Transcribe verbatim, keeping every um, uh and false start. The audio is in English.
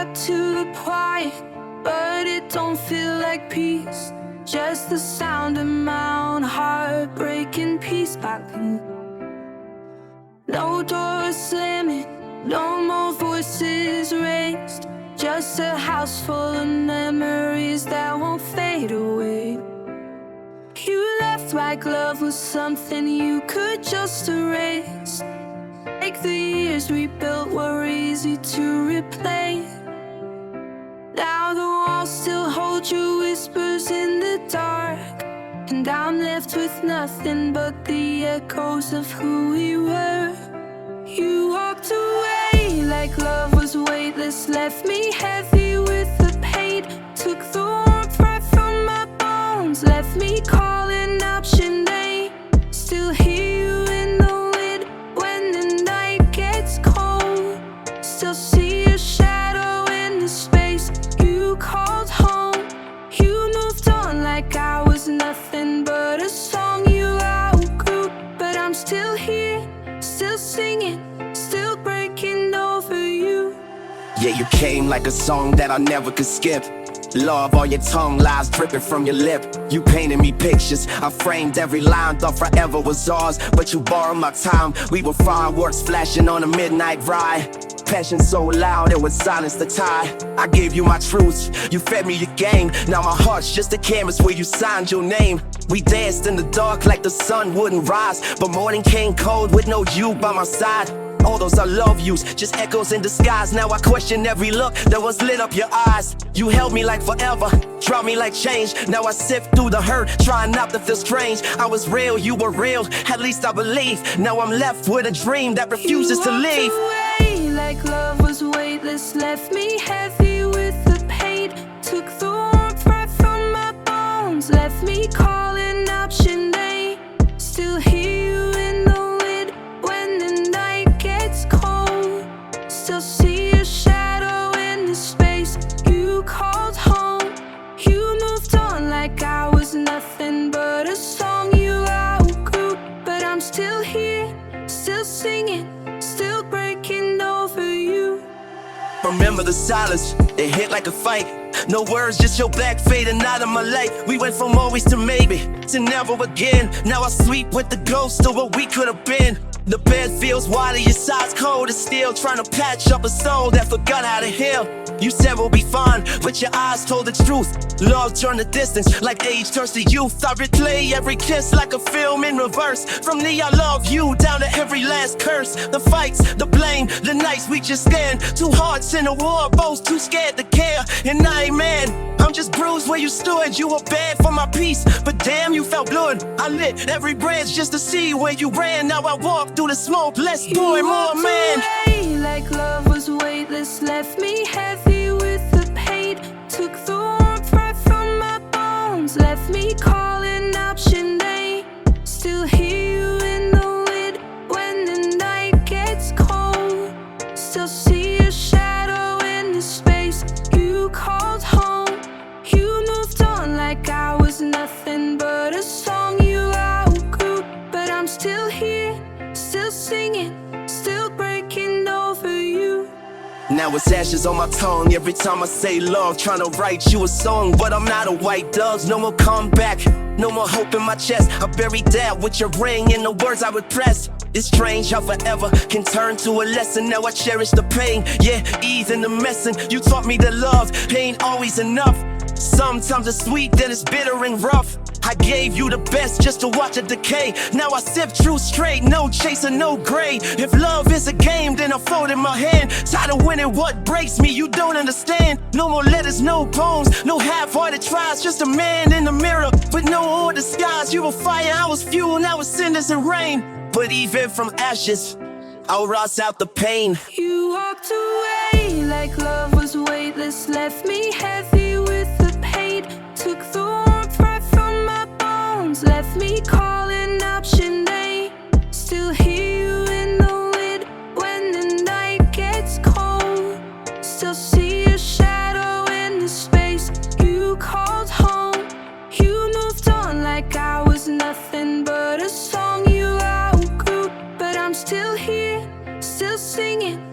out to the quiet, but it don't feel like peace. Just the sound of my own heart breaking piece by piece. No doors slamming, no more voices raised. Just a house full of memories that won't fade away. You left like love was something you could just erase. Like the years we built were easy to replay. Now the walls still hold your whispers in the dark, and I'm left with nothing but the echoes of who we were. You walked away like love was weightless, left me heavy with the pain. Took the warmth right from my bones, left me calling out your name. Still hear you in the wind when the night gets cold. Still see your shadow in the space you called home. You moved on like I was nothing but a song you outgrew. But I'm still here, still singing, still breaking over you. Yeah, you came like a song that I never could skip. Love, all your tongue lies dripping from your lip. You painted me pictures, I framed every line, thought forever was ours. But you borrowed my time, we were fireworks flashing on a midnight ride. Passion so loud, it would silence the tide. I gave you my truths, you fed me your game. Now my heart's just a canvas where you signed your name. We danced in the dark like the sun wouldn't rise, but morning came cold with no you by my side. All those I love yous, just echoes in disguise. Now I question every look that was lit up your eyes. You held me like forever, dropped me like change. Now I sift through the hurt, trying not to feel strange. I was real, you were real, at least I believe. Now I'm left with a dream that refuses to leave. You walked away like love was weightless, left me heavy with the pain. Took the warmth right from my bones, left me calling out your name. Still hear you in the wind when the night gets cold. Still see your shadow in the space you called home. You moved on like I was nothing but a song you outgrew. But I'm still here, still singing, still breaking over you. Remember the silence, it hit like a fight. No words, just your back fading out of my life. We went from always to maybe, to never again. Now I sleep with the ghost of what we could have been. The bed feels wider, your side's cold as steel. Trying to patch up a soul that forgot how to heal. You said we'll be fine, but your eyes told the truth. Love turned to distance, like age turns to youth. I replay every kiss like a film in reverse. From the I love you down to every last curse. The fights, the blame, the nights we just stand. Two hearts in a war, both too scared to care. And I ain't mad, I'm just bruised where you stood. You were bad for my peace, but damn you felt blood. I lit every branch just to see where you ran. Now I walk through the smoke, less boy, more man. Away like love was weightless, left me heavy with the pain. Took the warmth right from my bones, left me calling out your name. Still hear you in the wind when the night gets cold. Still see your shadow in the space you called home. You moved on like I was nothing but a song you outgrew. But I'm still here, still singing, still breaking over you. Now it's ashes on my tongue every time I say love. Trying to write you a song, but I'm not a white dove. No more comeback, no more hope in my chest. I buried that with your ring and the words I repressed. It's strange how forever can turn to a lesson. Now I cherish the pain, yeah, ease in the messing. You taught me that love ain't always enough. Sometimes it's sweet, then it's bitter and rough. I gave you the best just to watch it decay. Now I sip truth straight, no chaser, no gray. If love is a game, then I fold in my hand. Tired of winning what breaks me, you don't understand. No more letters, no poems, no half-hearted tries. Just a man in the mirror, but no old disguise. You were fire, I was fuel, now it's cinders and rain. But even from ashes, I'll rise out the pain. You walked away like love was weightless, left me heavy with the pain. Took the warmth right from my bones, left me calling out your name. Still hear you in the wind when the night gets cold. Still see your shadow in the space you called home. You moved on like I was nothing but a song you outgrew. But I'm still here, still singing,